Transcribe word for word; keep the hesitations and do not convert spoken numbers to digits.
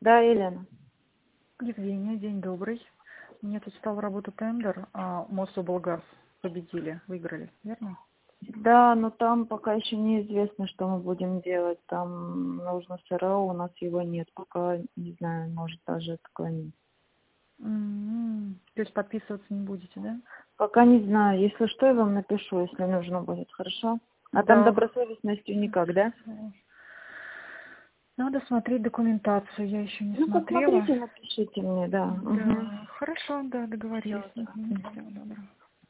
Да, Елена. Евгения, день добрый. Мне тут стал работать тендер, а Мособлгаз победили, выиграли, верно? Да, но там пока еще неизвестно, что мы будем делать. Там нужно СРО, у нас его нет. Пока, не знаю, может даже отклонить. М-м-м. То есть подписываться не будете, да? Пока не знаю. Если что, я вам напишу, если нужно будет. Хорошо? А там Да. добросовестностью никак, да? Надо смотреть документацию, я еще не Ну, смотрела. посмотрите, напишите мне, да. Да, Угу. хорошо, да, договорились. Всё, да. Мгм. Всего доброго.